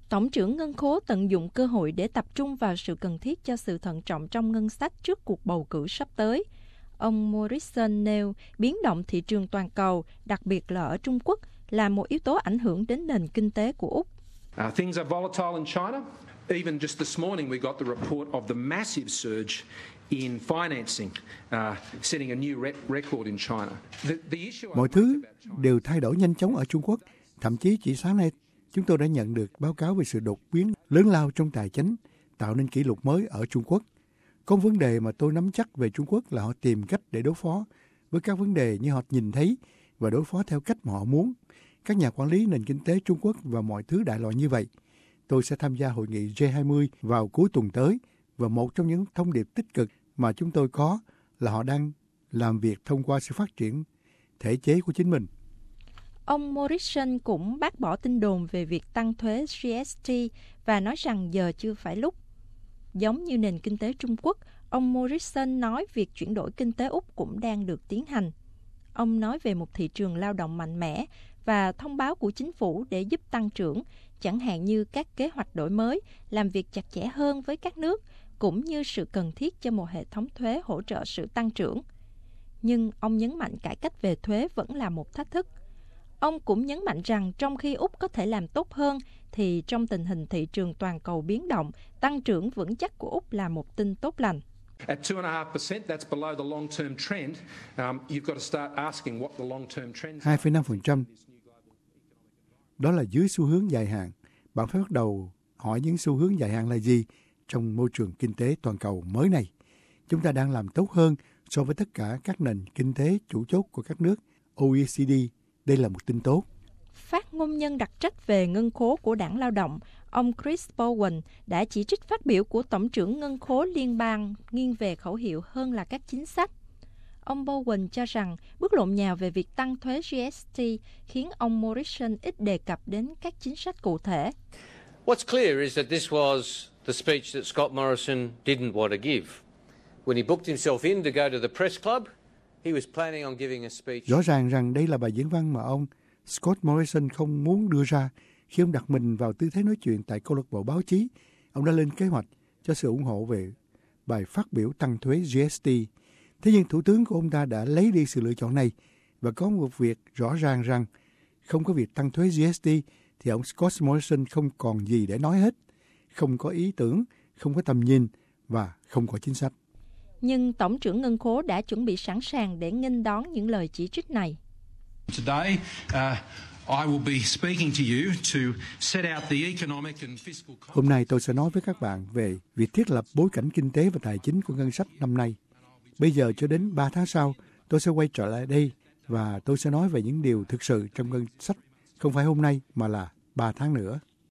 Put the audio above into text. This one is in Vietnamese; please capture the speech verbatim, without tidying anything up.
Tổng trưởng Ngân khố tận dụng cơ hội để tập trung vào sự cần thiết cho sự thận trọng trong ngân sách trước cuộc bầu cử sắp tới. Ông Morrison nêu biến động thị trường toàn cầu, đặc biệt là ở Trung Quốc, là một yếu tố ảnh hưởng đến nền kinh tế của Úc. Uh, things are volatile in China. Even just this morning we got the report of the massive surge in financing, uh, setting a new re- record in China. The, the issue Mọi thứ đều thay đổi nhanh chóng ở Trung Quốc. Thậm chí chỉ sáng nay, chúng tôi đã nhận được báo cáo về sự đột biến lớn lao trong tài chính, tạo nên kỷ lục mới ở Trung Quốc. Có vấn đề mà tôi nắm chắc về Trung Quốc là họ tìm cách để đối phó với các vấn đề như họ nhìn thấy và đối phó theo cách mà họ muốn. Các nhà quản lý nền kinh tế Trung Quốc và mọi thứ đại loại như vậy. Tôi sẽ tham gia hội nghị G hai mươi vào cuối tuần tới và một trong những thông điệp tích cực mà chúng tôi có là họ đang làm việc thông qua sự phát triển thể chế của chính mình. Ông Morrison cũng bác bỏ tin đồn về việc tăng thuế G S T và nói rằng giờ chưa phải lúc. Giống như nền kinh tế Trung Quốc, ông Morrison nói việc chuyển đổi kinh tế Úc cũng đang được tiến hành. Ông nói về một thị trường lao động mạnh mẽ và thông báo của chính phủ để giúp tăng trưởng, chẳng hạn như các kế hoạch đổi mới, làm việc chặt chẽ hơn với các nước, cũng như sự cần thiết cho một hệ thống thuế hỗ trợ sự tăng trưởng. Nhưng ông nhấn mạnh cải cách về thuế vẫn là một thách thức. Ông cũng nhấn mạnh rằng trong khi Úc có thể làm tốt hơn, thì trong tình hình thị trường toàn cầu biến động, tăng trưởng vững chắc của Úc là một tin tốt lành. At two point five percent, that's below the long-term trend. Um, you've got to start asking what the long-term trends are. hai phẩy năm phần trăm. Đó là dưới xu hướng dài hạn. Bạn phải bắt đầu hỏi những xu hướng dài hạn là gì trong môi trường kinh tế toàn cầu mới này. Chúng ta đang làm tốt hơn so với tất cả các nền kinh tế chủ chốt của các nước O E C D. Đây là một tin tốt. Phát ngôn nhân đặc trách về ngân khố của Đảng Lao động, ông Chris Bowen đã chỉ trích phát biểu của Tổng trưởng Ngân khố Liên bang nghiêng về khẩu hiệu hơn là các chính sách. Ông Bowen cho rằng bước lộn nhào về việc tăng thuế G S T khiến ông Morrison ít đề cập đến các chính sách cụ thể. What's clear is that this was the speech that Scott Morrison didn't want to give. When he booked himself in to go to the press club, he was planning on giving a speech. Rõ ràng rằng đây là bài diễn văn mà ông Scott Morrison không muốn đưa ra. Khi ông đặt mình vào tư thế nói chuyện tại câu lạc bộ báo chí, ông đã lên kế hoạch cho sự ủng hộ về bài phát biểu tăng thuế G S T. Thế nhưng Thủ tướng của ông ta đã lấy đi sự lựa chọn này và có một việc rõ ràng rằng không có việc tăng thuế G S T thì ông Scott Morrison không còn gì để nói hết, không có ý tưởng, không có tầm nhìn và không có chính sách. Nhưng Tổng trưởng Ngân khố đã chuẩn bị sẵn sàng để nghênh đón những lời chỉ trích này. Today, uh, I will be speaking to you to set out the economic and fiscal. Hôm nay tôi sẽ nói với các bạn về việc thiết lập bối cảnh kinh tế và tài chính của ngân sách năm nay. Bây giờ cho đến ba tháng sau, tôi sẽ quay trở lại đây và tôi sẽ nói về những điều thực sự trong ngân sách, không phải hôm nay mà là ba tháng nữa.